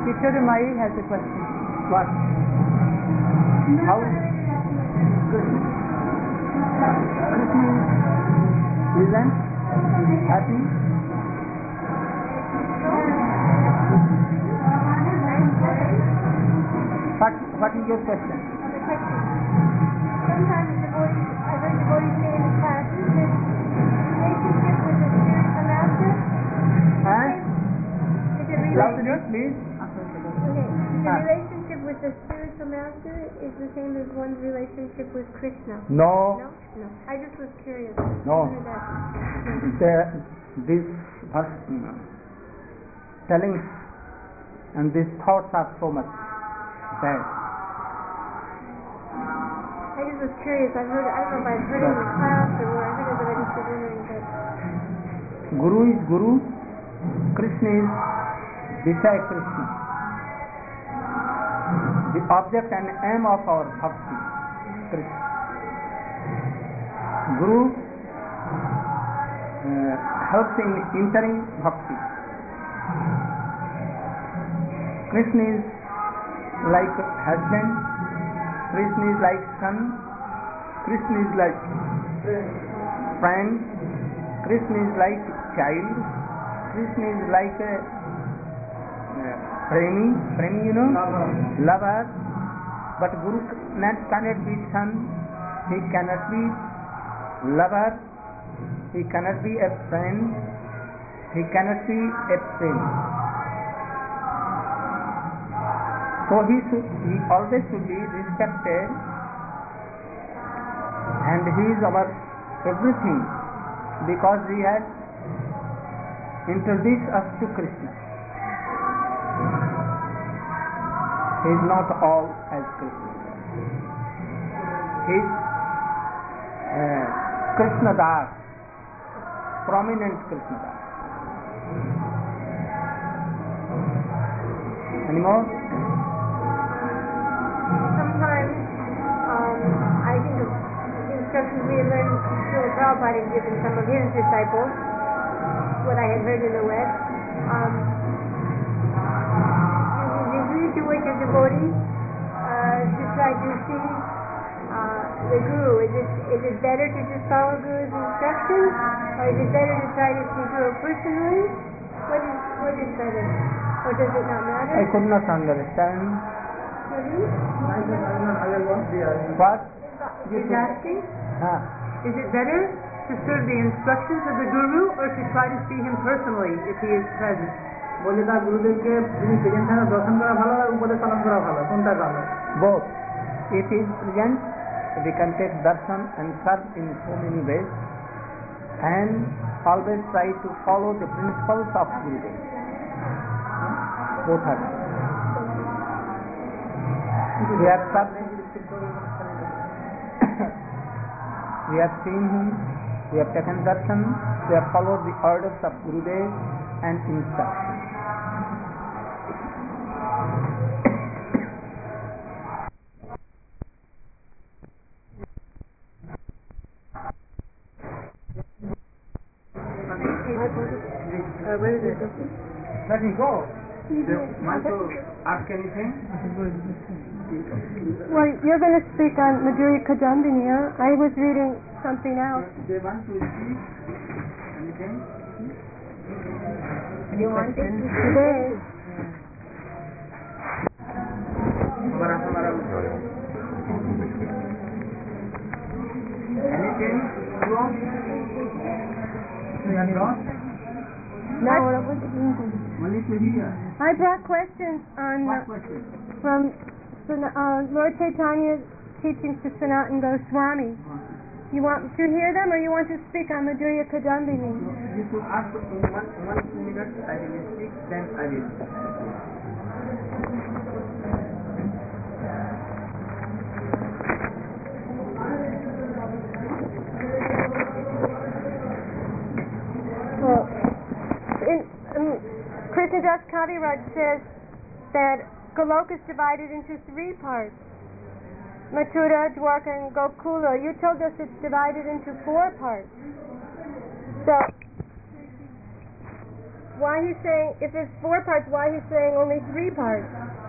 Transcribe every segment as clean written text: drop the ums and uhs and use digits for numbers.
Kishore Mai has a question. What? How? Isn't happy? What is your question? Sometimes I heard devotees say in the classes that relationship with the spiritual master. Louder, please. Okay. The relationship with the spiritual master is the same as one's relationship with Krishna. No. No? No. I just was curious. No. This telling and these thoughts are so much bad. I just was curious. I don't know if I've heard it in the class or where I heard it, but I just was wondering that. Guru is Guru, Krishna is Vishaya Krishna. The object and aim of our bhakti, Krishna. Guru helps in entering bhakti. Krishna is like husband, Krishna is like son, Krishna is like friend, Krishna is like child, Krishna is like a premi, you know, lover. But Guru cannot be son, he cannot be lover, he cannot be a friend, he cannot be a premi. So he always should be respected, and he is our everything, because he has introduced us to Krishna. He is not all as Krishna. He is Krishna Das, prominent Krishna Das. Any more? Sometimes I think of the instructions we had learned Srila Prabhupada had given some of his disciples, what I had heard in the West. If you do as a devotee to try to see the Guru, is it better to just follow Guru's instructions, or is it better to try to see Guru personally? What is better? Or does it not matter? I could not understand. What? He's asking, is it better to serve the instructions of the Guru or to try to see him personally if he is present? বলে তার গুরুদেবকে যিনি present থাকেন দর্শন করা ভালো আর উপদেশ পালন করা ভালো, কোনটা ভালো? Both. If he is present, we can take darshan and serve in so many ways, and always try to follow the principles of Gurudev. Both are. We have served, we have seen him, we have taken darshan, we have followed the orders of Gurudev and instructions. Where is it? Let me go. Do you want to ask anything? Well, you're going to speak on Madhurya Kadambini. I was reading something else. They want to speak anything? You want it? Today. Anything? No? No, Only to hear. I brought questions on What question? from Lord Chaitanya's teachings to Sanatana Goswami. You want to hear them, or you want to speak on Madhurya Kadambini? You should ask in 1 minute, I will speak, then I will. Well, Krishnadas Kaviraj says that Goloka is divided into 3 parts: Mathura, Dwarka, and Gokula. You told us it's divided into 4 parts. So, why he's saying, if it's 4 parts, why he's saying only 3 parts?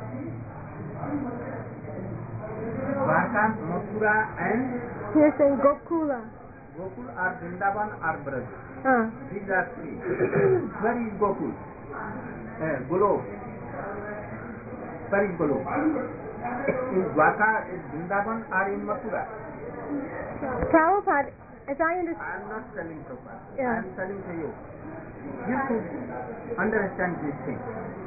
Dwarka, Mathura and He's saying Gokula. Gokul or Vrindavan or Braj. These are 3. Where is Gokul? Golok. Where is Golok? In Dwarka, in Vrindavan or in Mathura? Prabhupada, as I understand... I am not telling Prabhupada. Yeah. I am telling to you. You should understand this thing.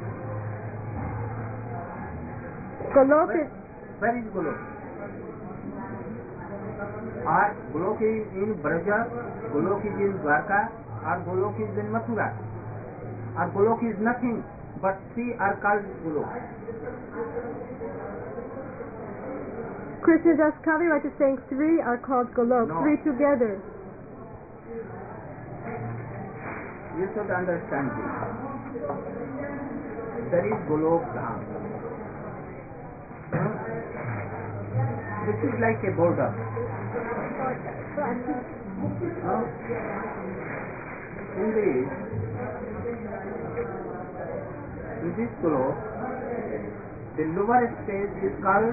Golok is... Where is Golok? Or Golok is in Braja, Golok is in Dwarka, or Golok is in Mathura. Or Golok is nothing, but 3 are called Golok. Krishnadas Kaviraj is saying 3 are called Golok, No. 3 together. You should understand this. There is Golok Dham. This is like a border. In this Golok, the lower space is called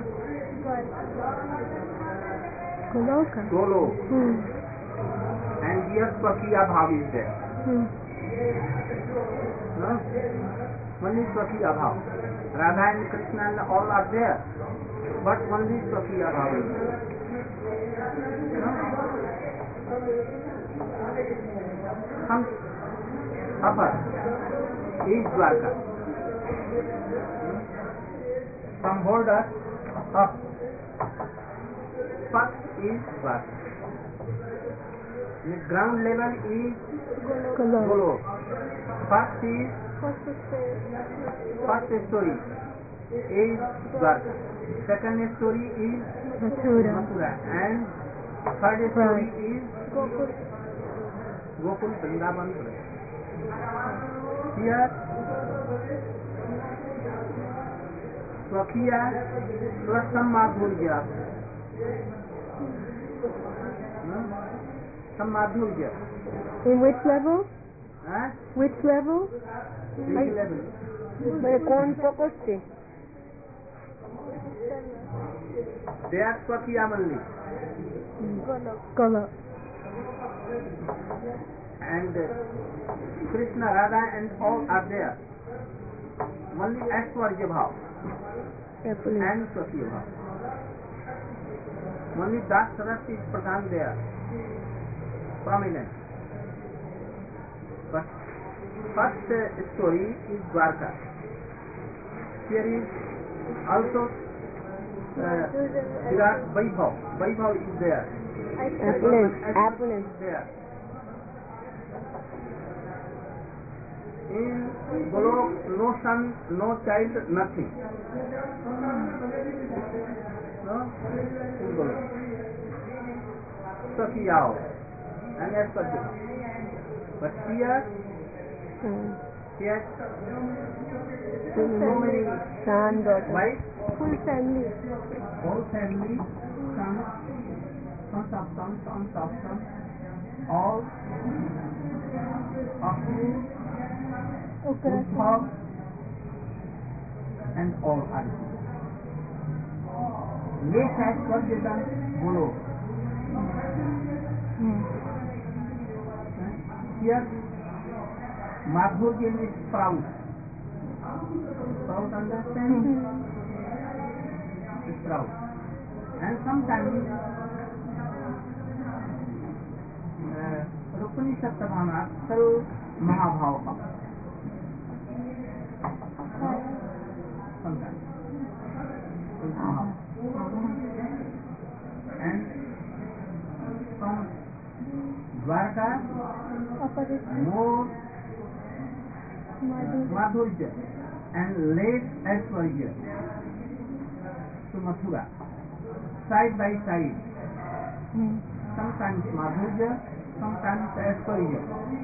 Goloka. Golok. And here Swakiya Bhav is there. No? Only Swakiya Bhav. Radha and Krishna and all are there. But only Swakiya Bhav is there. No? Some upper is Dwarka. From border up. First is Dwarka. The ground level is Golok. First story is Dwarka. Second story is Mathura. And third story is Gokul Vrindavan. Here Swakiya plus some Madhurya. Some Madhurya. In which level? Which level? Which level? कौन प्रकोष्ठे? They are Swakiya only. Golok. And Krishna, Radha and all are there. Only Aishwarya Bhav and Swakiya Bhav. Only Das Sarat is Pradhan there, prominent. But first story is Dwarka. Here is also Virat Vaibhav. Vaibhav is there. Apple is there. In Golok, no son, no child, nothing. No? In Golok. Sakiyao. And Aishwarya. But here so many son, daughter. wives, Full family. whole family, sons, sons of sons, sons of sons, all of Uddhav and all others. This has got the Golok. Here, Madhurya is sprout. Sprout, understand? Sprout. And sometimes Rukmini Sattavana Sal Mahabhava. Sometimes. And from Dwarka, more Madhurya and late Aishwarya to Mathura, side by side. Sometimes Madhurya, sometimes Aishwarya.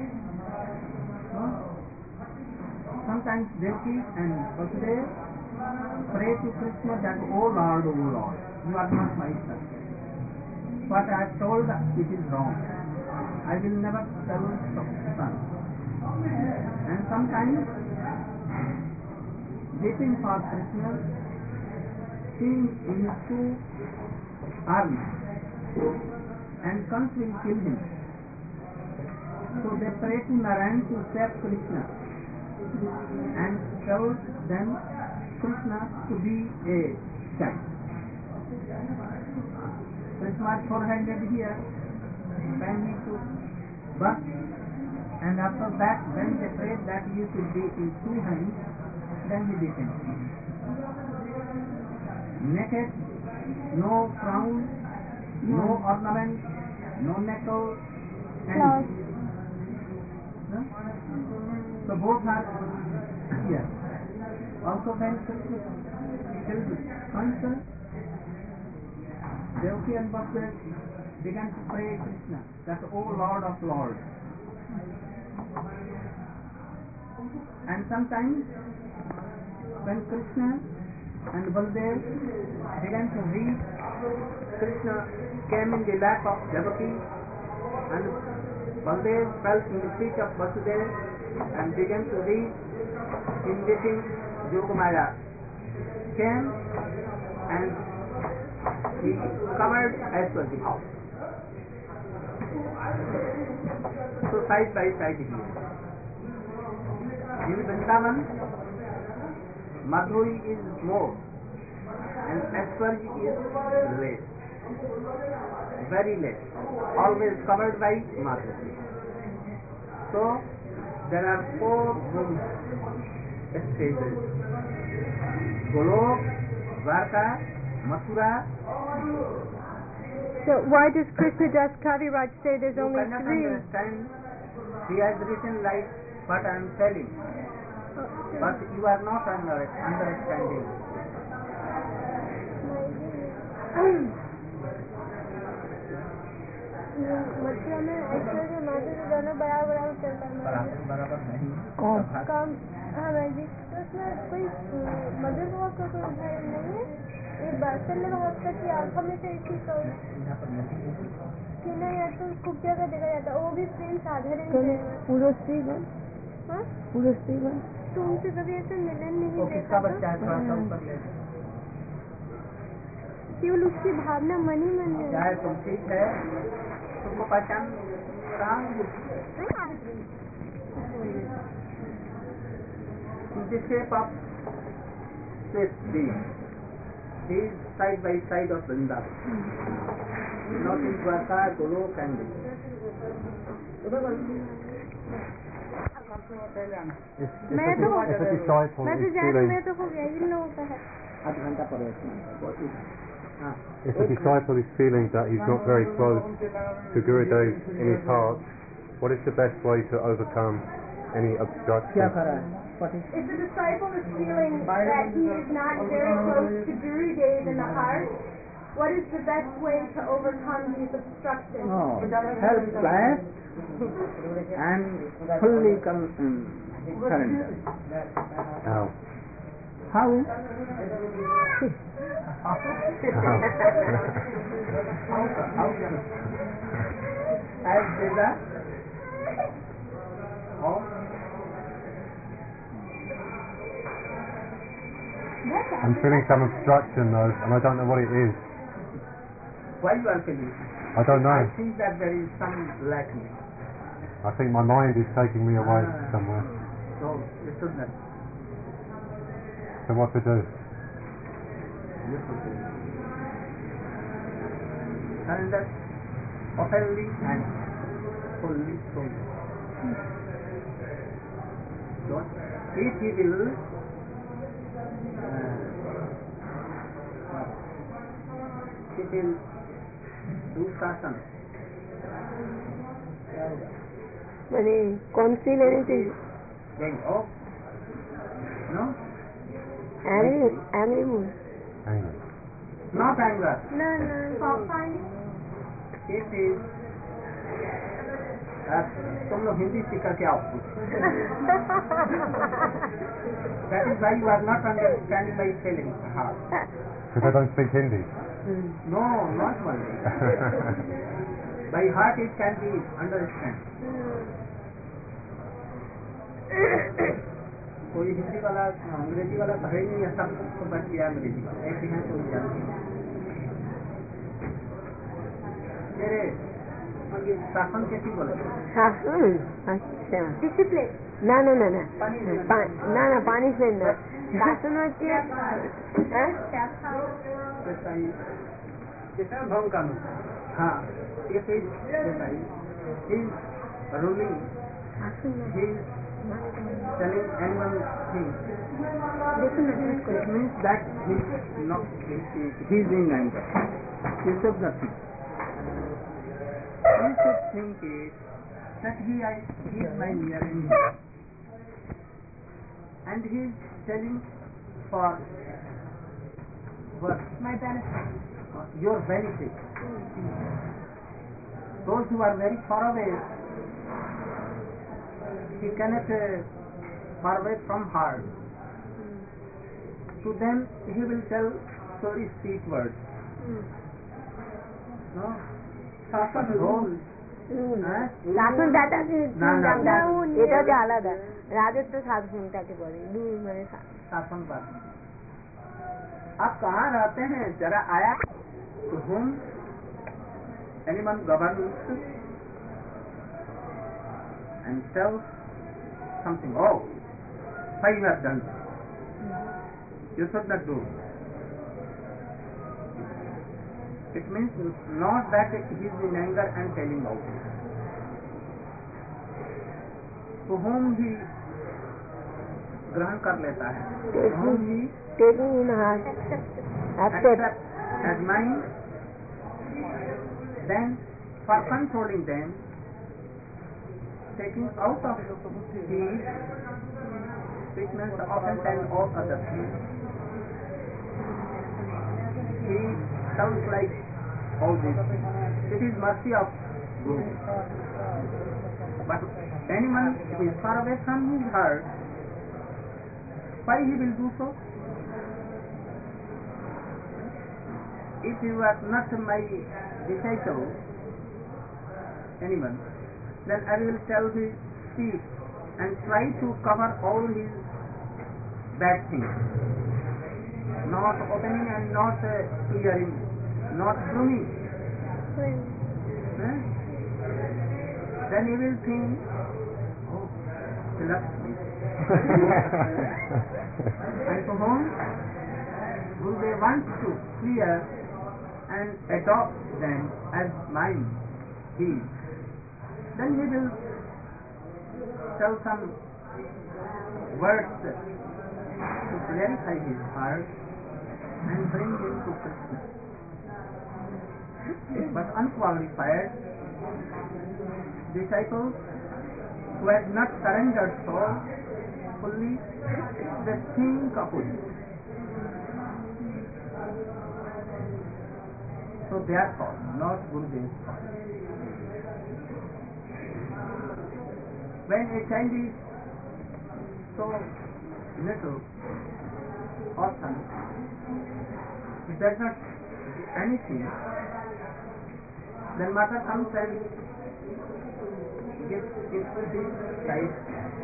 Sometimes Devaki and Vasudeva pray to Krishna that, oh Lord, you are not my son. What I have told, it is wrong. I will never serve son. And sometimes waiting for Krishna, seeing in his two arms, and Kans will kill him. So they pray to Narayan to save Krishna and showed them Krishna to be a child. Krishna was four-handed here, then he took birth, and after that when they prayed that he should be in two hands, then he became king. Naked, no crown, no ornament, no necklace, and so both are here. Also when Krishna killed Kansa, Devaki and Vasudeva began to pray Krishna, that O Lord of Lords. And sometimes when Krishna and Baldev began to read, Krishna came in the lap of Devaki and Baldev fell in the feet of Vasudeva and began to read, imitating Yogamaya. Came and he covered Aishwarya house. So side by side here. In Vrindavan, Madhuri is more and Aishwarya is less. Very less. Always covered by Madhuri. So there are four stages: Golok, Dwarka, Mathura. So why does Krishna Das Kaviraj say there's You only cannot three? understand. He has written like what I am telling, but you are not understanding. Mathura में ऐश्वर्य माधुरी दोनों बराबर चलता है। बराबर नहीं। कम हाँ भाई जी, तो उसमें कोई मधुर भाव का कोई उदाहरण नहीं है। ये बात्सल्य भाव का कि आप हमेशा इसी को कि नहीं है तो खूब जगह देखा जाता है, वो भी प्रेम साधारण है। पुरुष स्त्रीगण, हाँ पुरुष स्त्रीगण, तो उनसे कभी ऐसा मिलन नहीं देखा बच्चा है थोड़ा सा ऊपर ले, केवल उसकी भावना मन ही मन है। चाहे तुम ठीक है, तुमको पहचान कहाँ the shape of this being is side by side of Vrindavan, not in Dwarka, Golok and मैं तो जाने में तो हो गया इन लोगों का है। If a disciple is feeling that he's not very close to Gurudev in his heart, what is the best way to overcome any obstruction? If the disciple is feeling that he is not very close to Gurudev in the heart, what is the best way to overcome these obstructions? helpless and fully surrender. How? How? As Veda or I'm feeling some obstruction though, and I don't know what it is. why you are feeling? I don't know. I think that there is some lacking. I think my mind is taking me away somewhere. So you should not. So what to do? You should do. Surrender openly and fully soul. So if he will do शासन मैंने कौन सी लेनी चाहिए? going off, no? Angry mood. Anger. Not anger. No, fault finding. It is तुम लोग हिंदी सीख करके आओ. That is why you are not understanding my feelings. Because I don't speak Hindi. No, not only. By heart it can be understood. कोई हिंदी वाला अंग्रेजी वाला तो है नहीं, सब तो बच गया अंग्रेजी वाला, एक ही है तो जानते हैं। तेरे शासन कैसी बोले? शासन, अच्छा, Discipline. ना ना ना ना ना ना पनिशमेंट ना, शासन হচ্ছে जैसा भंग कानून, हाँ ये चीज जैसा ही ruling, telling anyone things, it means that he is in anger. You should not think. You should think it that he is my near enemy, and he is telling for what? My benefit. Your benefit. Those who are very far away, he cannot far away from heart. To them he will tell very sweet words. No? Shasan rule. শাসন দাদা এটা হচ্ছে আলাদা, রাজত্ব শাসন তাকে বলে, মানে शासन बात। आप कहाँ रहते हैं? जरा आया to whom anyone governs and tells something. Oh, why you have done this? You should not do. It means not that he is in anger and telling out. To whom he ग्रहण कर लेता है, to whom he taking in heart, accept as mine, then for controlling them, taking out of his weakness offense and all other things, he sounds like all this. It is mercy of Guru. But anyone who is far away from his heart, why he will do so? If you are not my disciple, anyone, then I will tell his speech and try to cover all his bad things, not opening and not clearing, not grooming. Then you will think, oh, he loves me. And to whom Gurudev wants to clear and adopt them as mine, then he will tell some words to clarify his heart and bring him to Krishna. But unqualified disciples who have not surrendered soul fully, they think opposite. So therefore, not Gurudev's fault. When a child is so little orphan, he does not do anything, then mother comes and gives his child,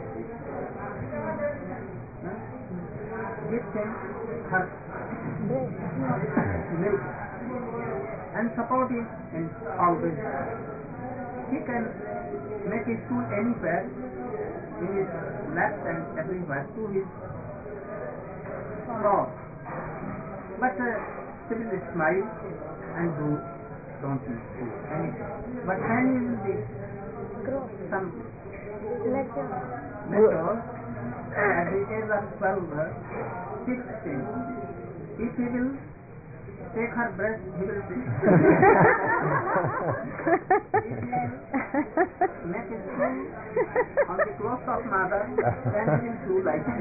gives him her milk and support him in all ways. He can make his stool anywhere, in his left and everywhere, to his throat. But he will smile and don't do anything. But when he will be some methods, at the age of 12, 16, if he will take her breast, he will make it true on the clothes of mother, then he will do like this.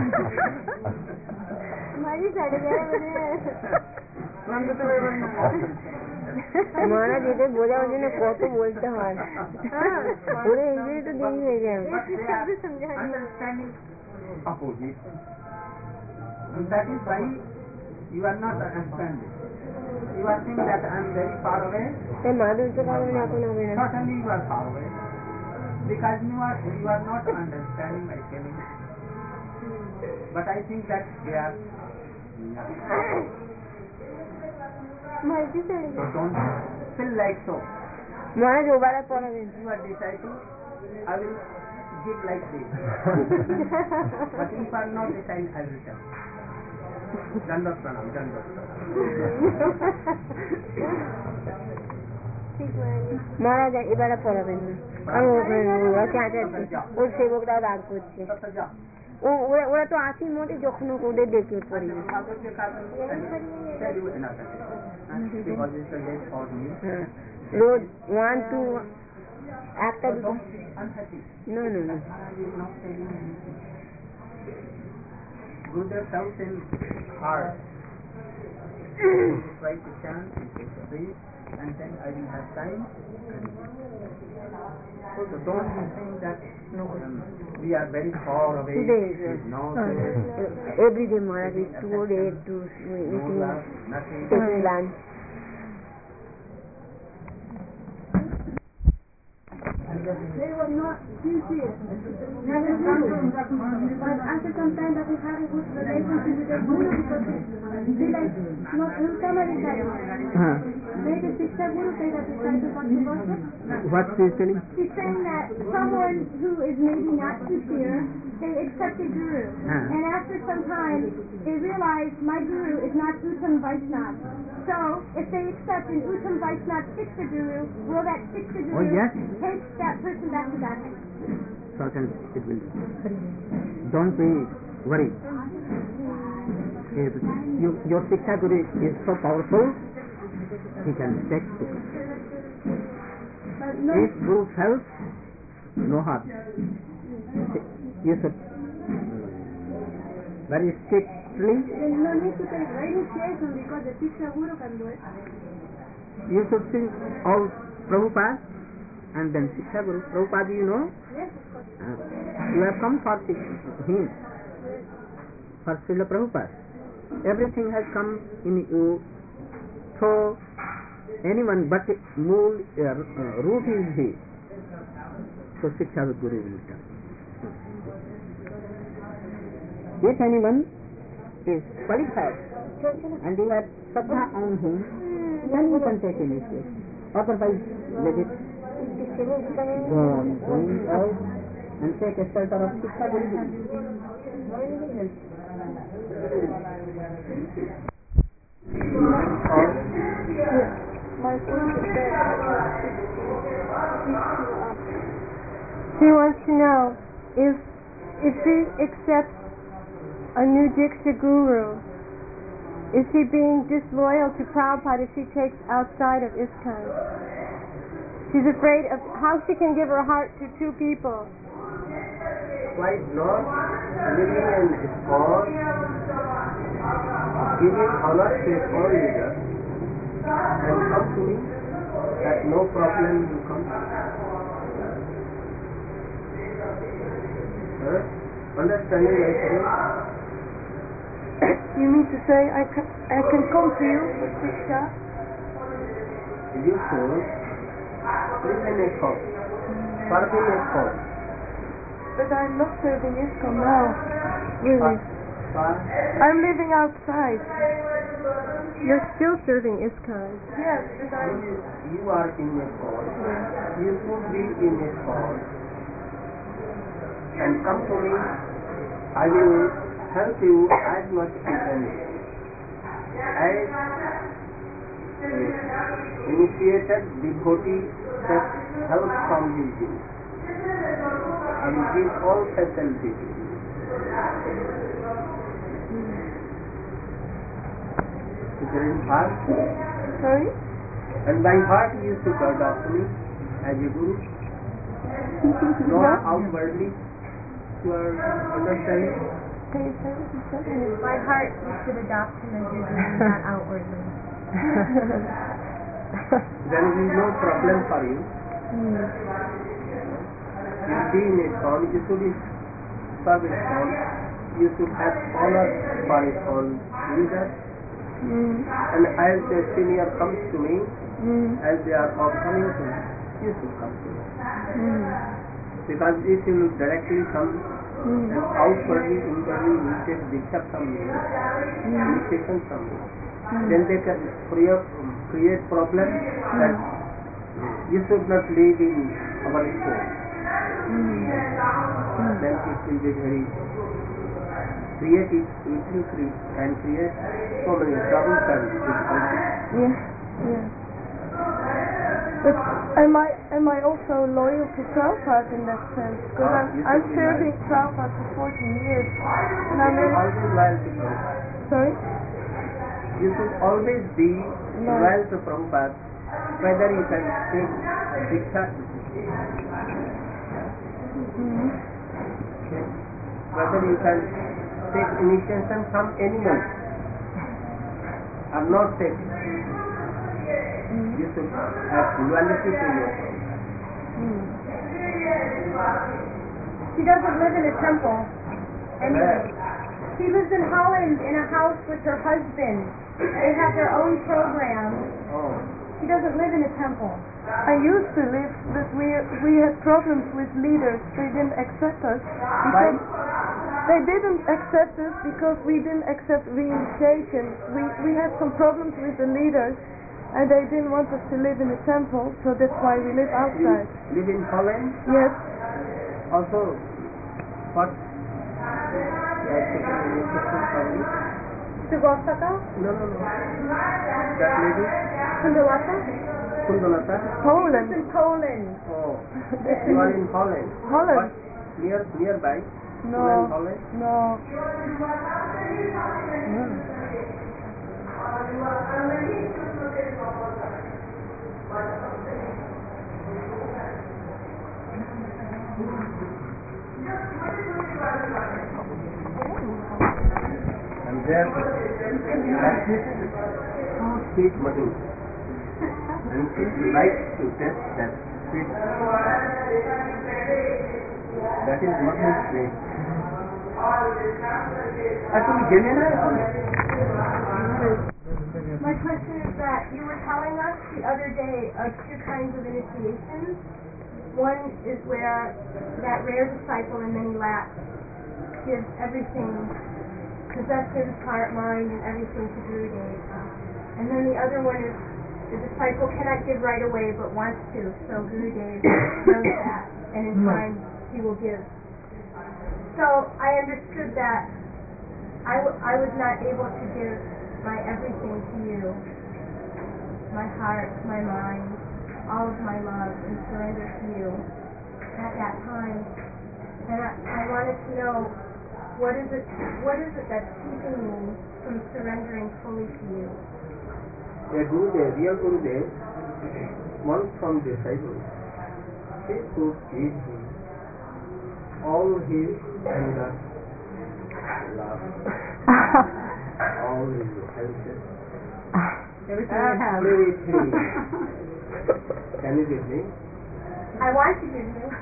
মহারাজ এদের বোঝার জন্য কত বলতে হয়, ওরা ইংরেজি তো দেরি হয়ে যাবে। Understanding opposite. And that is why you are not understanding. You are saying that I am very far away. তাই মাধুর্য কারণ এখন হবে না। Certainly you are far away. because you are not understanding my feeling. But I think that they are. So don't feel like so. महाराज दोबारा पढ़ो दिन You are deciding, I will give like this. But if I am not deciding, I will tell. Dandat pranam, dandat महाराज এবারে পড়াবেন না আমি ওর সেবকরা রাগ করছে ওরা তো আসির মধ্যে যখন ওদের ডেকে পড়ি রোজ 1 2 একটা দুটো no Gurudev tells in heart. Try to chant, read, and then I will have time. So don't think that we are very far away. Today, no, every day Maharaj is too late to eating, taking lunch. They were not sincere. Never guru. But after some time that we had a good relationship with the guru because they like not somebody said maybe Siksha Guru said that he's trying to controversial. What she is telling? She's saying that someone who is maybe not sincere, they accept the guru. And after some time they realize my guru is not Uttam Vaishnava. So if they accept an Uttam Vaishnava Siksha Guru, will that Siksha Guru take that person back to that? Certain it will. Don't be worried. If your Siksha Guru is so powerful, he can take it. If Guru helps, no harm. You should very strictly. There's no need to take initiation because the Siksha Guru can do it. You should sing all Prabhupada and then Siksha Guru. Prabhupada, you know? Yes, of course. You have come for him, for Srila Prabhupada. Everything has come in you. So anyone but root is he. So Siksha Guru will come. If anyone is qualified and you have Shraddha on him, then you can take initiation. Otherwise, let it go on going out and take a shelter of Siksha Guru. She wants to know if she accepts a new Diksha Guru, is she being disloyal to Prabhupada if she takes outside of ISKCON? She's afraid of how she can give her heart to two people. Why not living in ISKCON, giving honor to a core leader, and come to me that no problem will come. Understanding my feeling? You mean to say I can come to you with Diksha? You should live in ISKCON, serving ISKCon. But I'm not serving ISKCON now. Really? I'm living outside. You're still serving ISKCON? Yes, but You are in ISKCON. You should be in ISKCON. And come to me, I will help you as much as I can. As initiated devotee that help from his guru. I will give all facilities. Is there any heart? Sorry? And by heart you should adopt me as a guru. Not outwardly. You are understanding? By heart you should adopt him as your guru, not outwardly. There will be no problem for you. You be in ISKCON, you should serve ISKCON, you should have honor for ISKCON leaders. And as the senior comes to me, as they are all coming to me, you should come to me. Because if you look directly from and outwardly, inwardly, you take diksha from me, initiation from me, then they can create problem that you should not live in our school. Then it will be very creative, it will create and create so many troubles and difficulties. Yeah. But am I also loyal to Prabhupada in that sense? Because I'm serving Prabhupada for 14 years. And I'm always loyal to Prabhupada. Sorry? You should always be loyal to Prabhupada, whether you can take diksha, whether you can take initiation from anyone or not take. You should have loyalty to yourself. She doesn't live in a temple anyway. She lives in Holland in a house with her husband. They have their own program. She doesn't live in a temple. I used to live, but we had problems with leaders. They didn't accept us because they didn't accept us because we didn't accept reinitiation. We had some problems with the leaders, and they didn't want us to live in a temple, so that's why we live outside. You live in Holland? Yes. Also, what? Sugosaka? No. That lady? Kundalata? Kundalata? Poland. In Poland. Oh, you are in Holland. Holland. What? Nearby? No. Holland? No. And there, practice sweet madhu. And if you like to test that sweet, that is madhu sweet. My question is that you were telling us the other day of two kinds of initiations. One is where that rare disciple in many lakhs gives everything, possessions, heart, mind, and everything to Guru Dev. And then the other one is the disciple cannot give right away but wants to, so Guru Dev knows that, and in time he will give. So I understood that I was not able to give my everything to you, my heart, my mind, all of my love, and surrender to you at that time. And I wanted to know, what is it that's keeping me from surrendering fully to you? A Gurudev, real Gurudev, wants from disciples, he could give him all his anger, love, all his health, everything. Can you give me? I want to give you.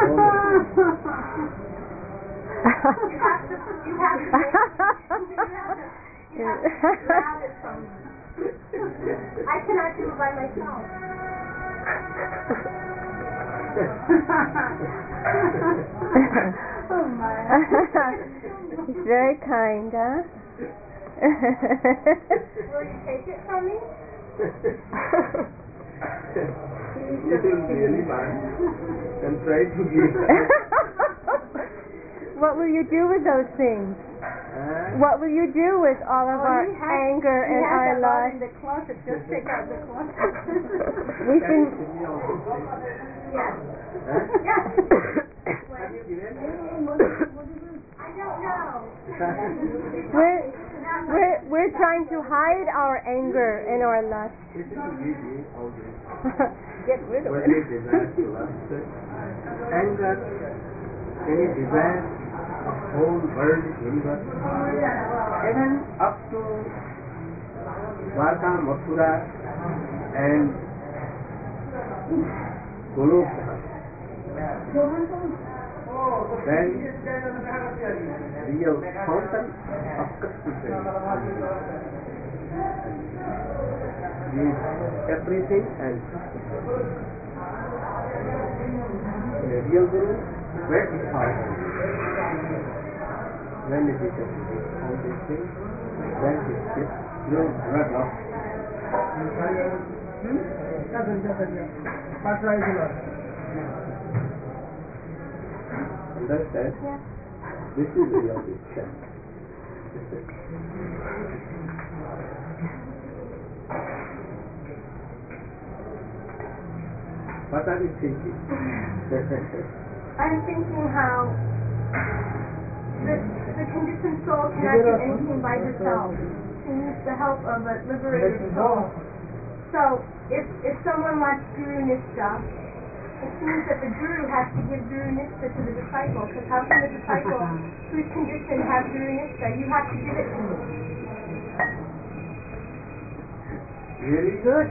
You have to grab it from me. I cannot do it by myself. Oh my. He's very kind, huh? Will you take it from me? You will really mind and try to give. What will you do with those things? What will you do with all of our anger and our love? In the closet. Just take out the closet. We can. Yes. Yes. I don't know. We're trying to hide our anger and our lust. Get rid of it. Any desire to lust, anger, any desire of whole world, universe, even up to Dwarka, Mathura, and Goloka. Then real fountain of Krishna is everything and real Guru, where is heart? When is it all these things? Then it will run off. Understand? Yeah. This is the real picture. What are you thinking? I'm thinking how the conditioned soul cannot do anything by herself. She needs the help of a liberated soul. So, if someone wants Guru Nishtha, it seems that the Guru has to give Guru Nishtha to the disciple, because how can the disciple who's conditioned have Guru Nishtha? You have to give it to me. Really good.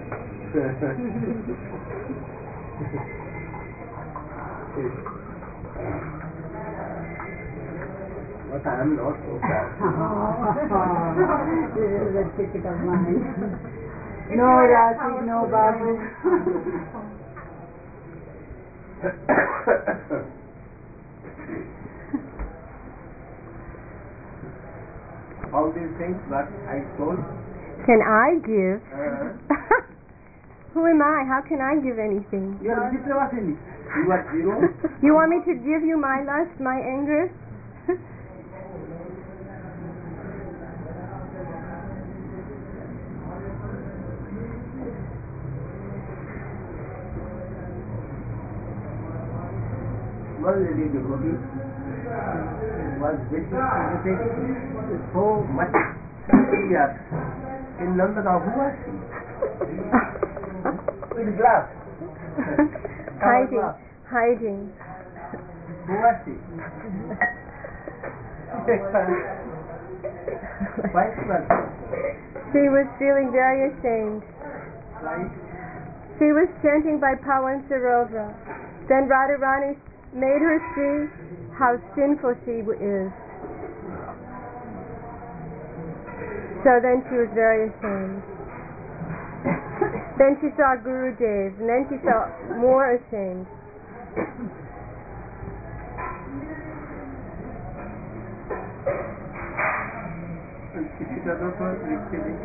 But I am not so far. This is a ticket of mine. No, Rashi, no, Babu. All these things that I told. Can I give? Who am I? How can I give anything? You are Chitravasini. You are zero. You want me to give you my lust, my anger? One lady devotee was visiting so much clear in London. Who was she? With glass. Hiding. Who was she? Why she was? She was feeling very ashamed. Right? She was chanting by Pawan Sarovar. Then Radharani made her see how sinful she is. So then she was very ashamed. Then she saw Gurudev, and then she felt more ashamed. She doesn't want to be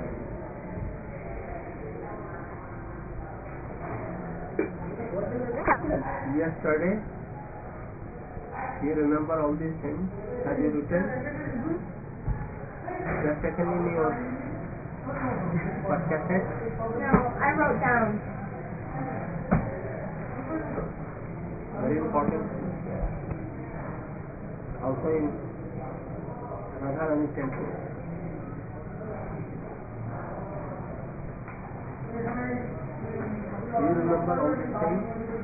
Yesterday, you remember all these things? Have you written? Just taken in your what cassette? No, I wrote down. Very important. Also in Radharani temple. Do you remember all these things?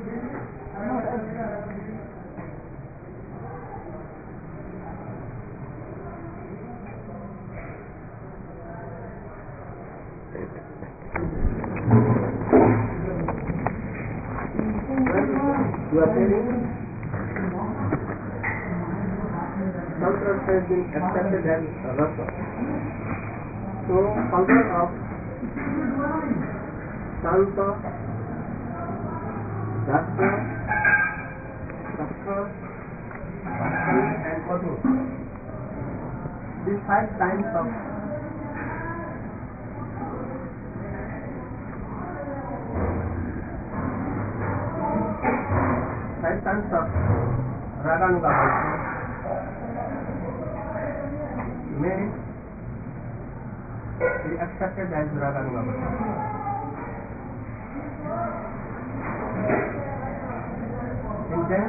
You are telling Tantra has been accepted as a rasa. So, power of Shanta, Rasa, Sakha, Bhakti and Madhu. These 5 kinds of Raganuga may be accepted as Raganuga. And then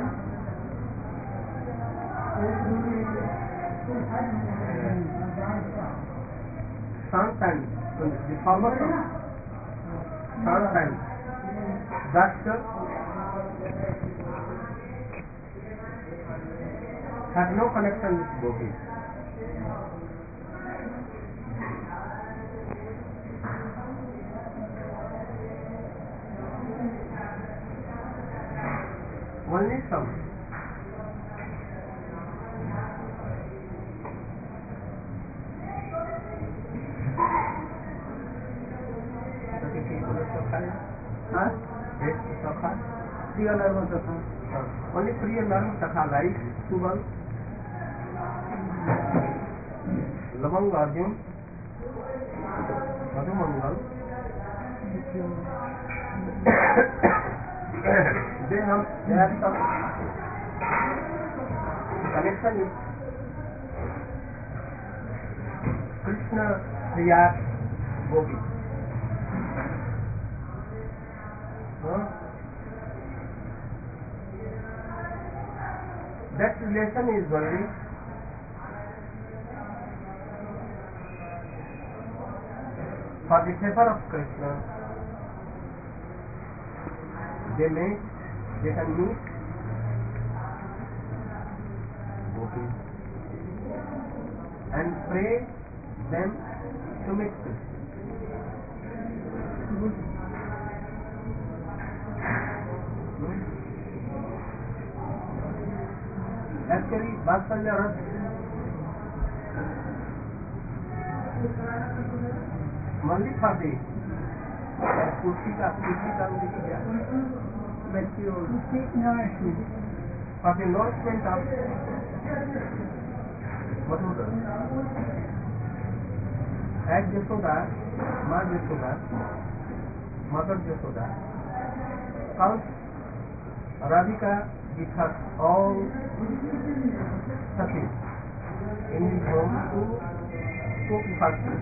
sometimes the power of sometimes Dakshar has no connection with body. Only some. Huh? Yes, Sokha. Priya Narmasakha. Only Priya Narmasakha like Subal, Lavang Arjun, Madhumangal. They have some connection with Krishna Priya Gopi. That relation is only for the favor of Krishna. They can meet gopis and pray them to meet Krishna. Actually, Vatsalya Ras only for the Kursi ka for the nourishment of Madhuda. As Yashoda, Ma Yashoda, Mother Yashoda, comes Radhika with her all success in his home to cook her food.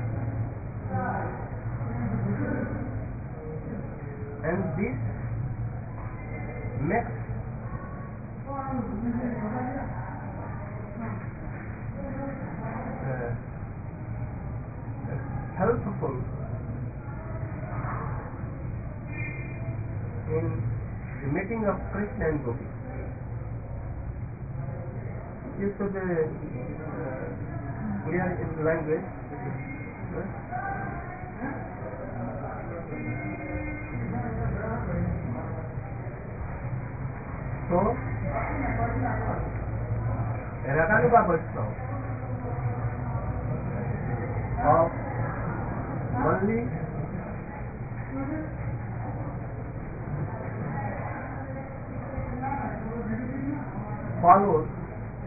And this makes helpful in the meeting of Krishna and Gopi. You should clear in language. So, Raganuga Vaishnava of only follows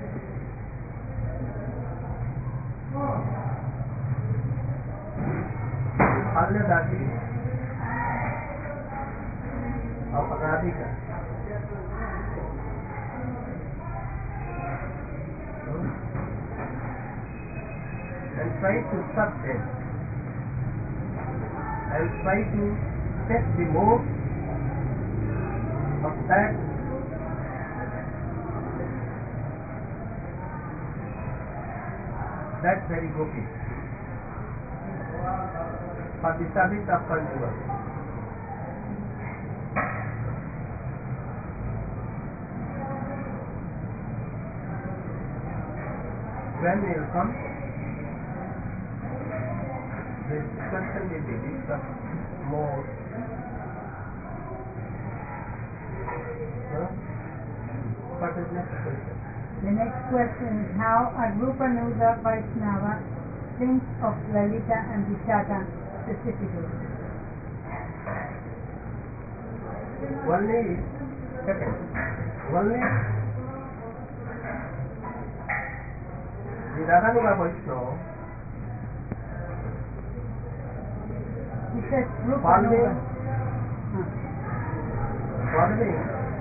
Alyadati of Radhika. And try to serve them and try to take the most of that very gopi for the service of Kanjuva. When we will come, the discussion will be discussed more. What is next question? The next question is how a Rupanuga Vaishnava thinks of Lalita and Vishaka specifically. Only the Raganuga Vaishnava He says Rupanuga. following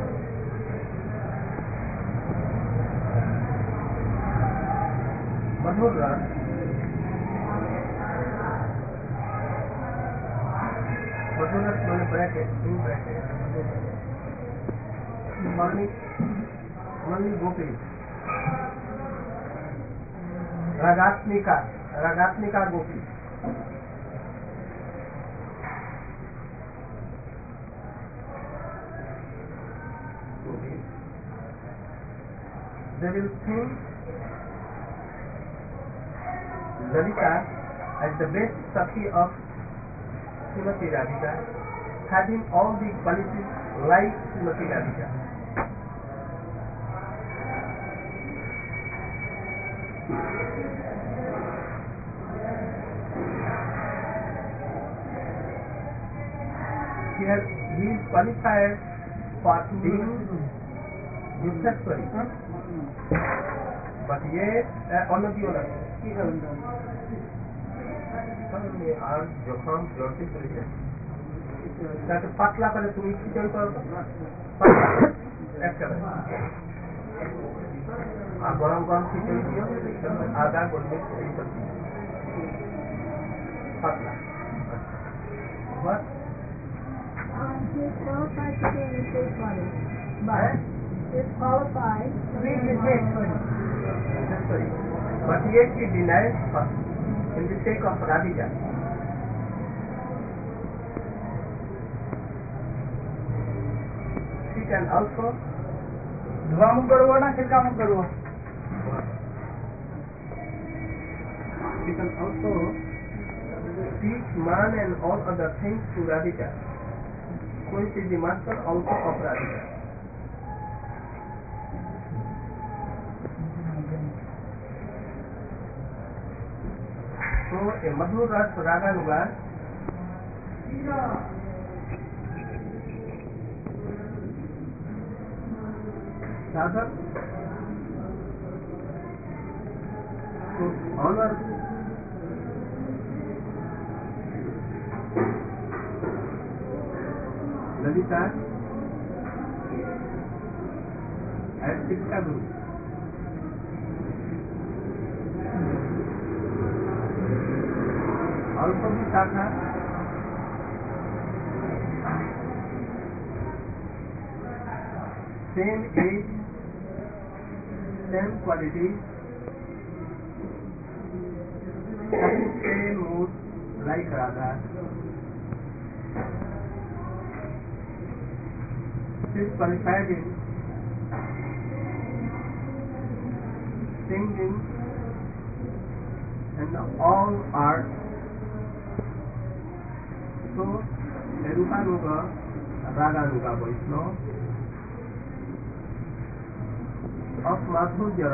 Madhura bracket, in bracket, only gopis. Ragatmika gopi. They will think Lalita as the best Sakhi of Srimati Radhika, having all the qualities like Srimati Radhika. He is qualified being necessary. But yet, all of you are আর যখন জ্বরতে চলেছে তাকে পাতলা করে তুমি খিচুড়ি করো তো একেবারে আর গরম গরম খিচুড়ি দিও আদা গোলমরিচ এইসব পাতলা but qualified to be in the state body, but is qualified to be in the state body. But yet he denies first in the sake of Radhika. She can also ध्वम करो ना फिर काम करो she can also teach man and all other things to Radhika, which is the master also of Radhika. So a Madhur Ras Raganuga sadhak to honor Lalita as Siksha Guru. Also the Shakha same age, same quality, same mood like Radha. She is qualified in singing and all art. So, Rupanuga, Raganuga Vaishnava of Madhurya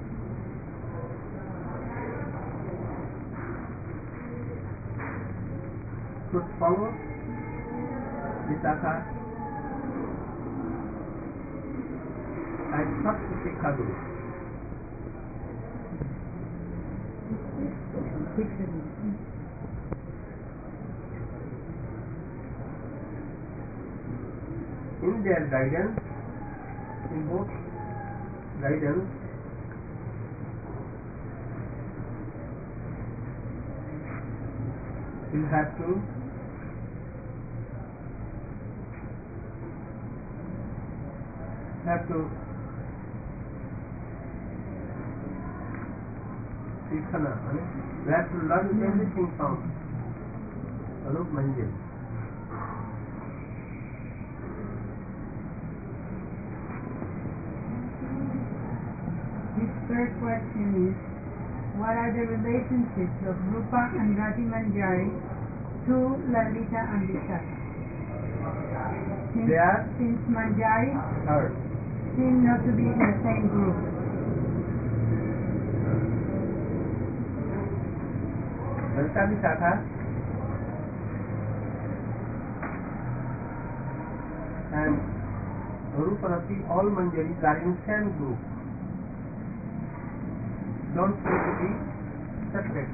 should follow Vitaka as first Sikha Guru. In their guidance, in both guidance, you have to Sikhana, you have to learn everything from Arup Manjil. His third question is, what are the relationships of Rupa and Rati Manjari to Lalita and Vishaka? Since Manjari seem not to be in the same group. Lalita Vishaka and Rupa Rati, all Manjaris are in same group. Don't need to be separate.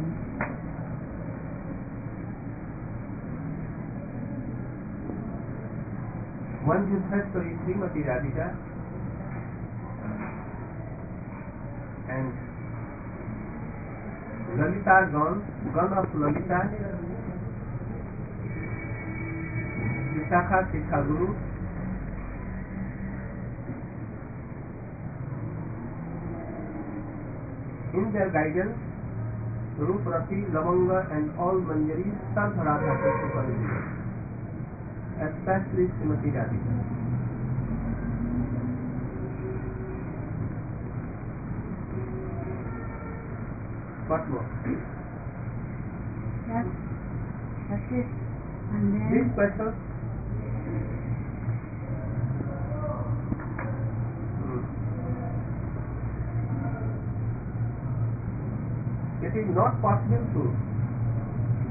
One Yudheshwari is Srimati Radhika and Lalita gone of Lalita, Vishakha Sikha Guru, in their guidance, Rup Rati, Lavanga and all Manjaris serve Radha Supervisor, especially Srimati Radhika. What more? That's it. And then These questions it is not possible to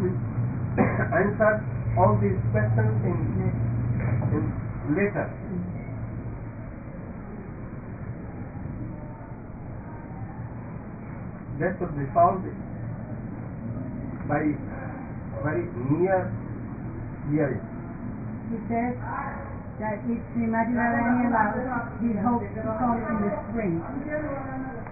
answer all these questions in later. that should be solved by very near hearing. He says that if Srimati Radharani allows, he hopes to come in the spring.